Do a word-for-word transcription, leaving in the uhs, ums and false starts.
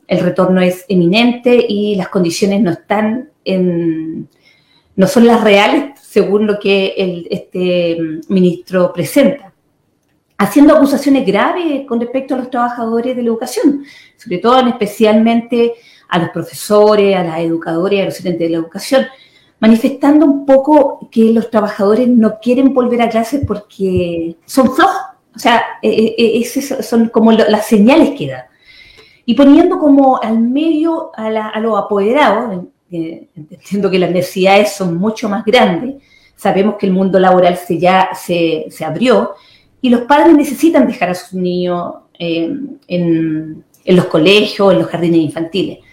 el retorno es eminente y las condiciones no están en, no son las reales según lo que el, este ministro presenta, haciendo acusaciones graves con respecto a los trabajadores de la educación, sobre todo especialmente a los profesores, a las educadoras y a los docentes de la educación, manifestando un poco que los trabajadores no quieren volver a clases porque son flojos, o sea, eh, eh, esas son como las señales que da. Y poniendo como al medio a, la, a los apoderados, eh, entiendo que las necesidades son mucho más grandes, sabemos que el mundo laboral se ya se, se abrió y los padres necesitan dejar a sus niños eh, en, en los colegios, en los jardines infantiles.